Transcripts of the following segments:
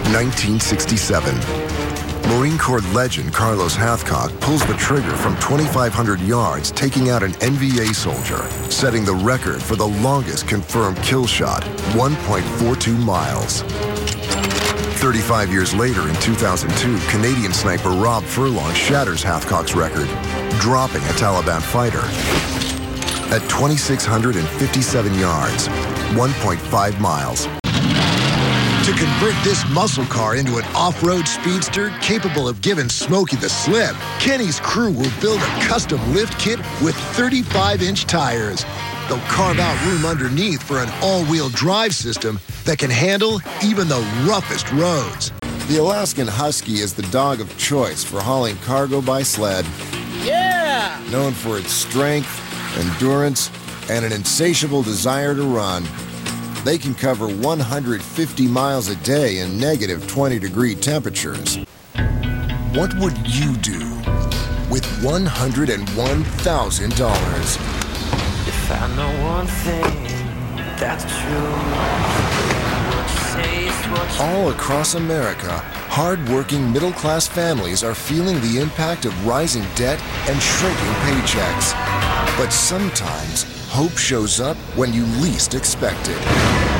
1967. Marine Corps legend Carlos Hathcock pulls the trigger from 2,500 yards, taking out an NVA soldier, setting the record for the longest confirmed kill shot, 1.42 miles. 35 years later, in 2002, Canadian sniper Rob Furlong shatters Hathcock's record, dropping a Taliban fighter at 2,657 yards, 1.5 miles. To convert this muscle car into an off-road speedster capable of giving Smokey the slip, Kenny's crew will build a custom lift kit with 35-inch tires. They'll carve out room underneath for an all-wheel drive system that can handle even the roughest roads. The Alaskan Husky is the dog of choice for hauling cargo by sled. Yeah! Known for its strength, endurance, and an insatiable desire to run. They can cover 150 miles a day in negative 20-degree temperatures. What would you do with $101,000? If I know one thing, that's true. All across America, hard-working middle-class families are feeling the impact of rising debt and shrinking paychecks. But sometimes, hope shows up when you least expect it.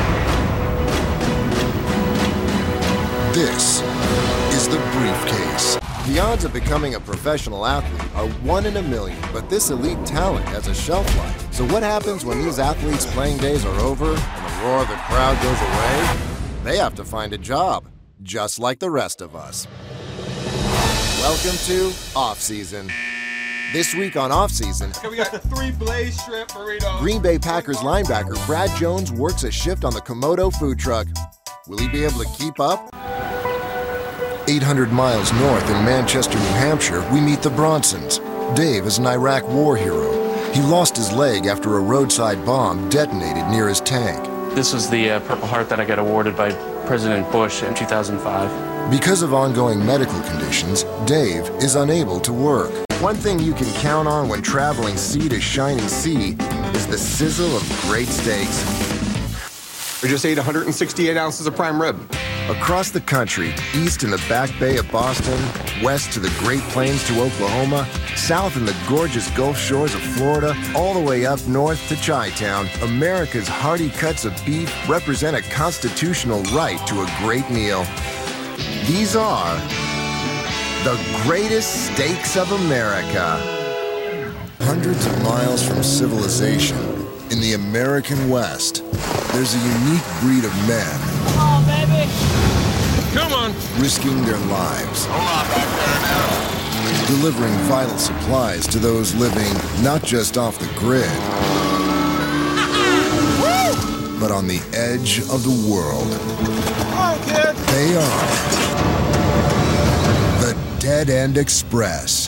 This is the briefcase. The odds of becoming a professional athlete are 1 in a million, but this elite talent has a shelf life. So what happens when these athletes' playing days are over and the roar of the crowd goes away? They have to find a job, just like the rest of us. Welcome to Off-Season. This week on Off-Season, we got the 3 Blaze Shrimp burritos. Green Bay Packers linebacker Brad Jones works a shift on the Komodo food truck. Will he be able to keep up? 800 miles north in Manchester, New Hampshire, we meet the Bronsons. Dave is an Iraq war hero. He lost his leg after a roadside bomb detonated near his tank. This was the Purple Heart that I got awarded by President Bush in 2005. Because of ongoing medical conditions, Dave is unable to work. One thing you can count on when traveling sea to shining sea is the sizzle of great steaks. We just ate 168 ounces of prime rib. Across the country, east in the Back Bay of Boston, west to the Great Plains to Oklahoma, south in the gorgeous Gulf shores of Florida, all the way up north to Chi-Town, America's hearty cuts of beef represent a constitutional right to a great meal. These are the greatest steaks of America. Hundreds of miles from civilization, in the American West, there's a unique breed of men. Come on, baby! Come on! Risking their lives. Hold on back there now. Delivering vital supplies to those living not just off the grid, but on the edge of the world. Come on, kid! They are the Dead End Express.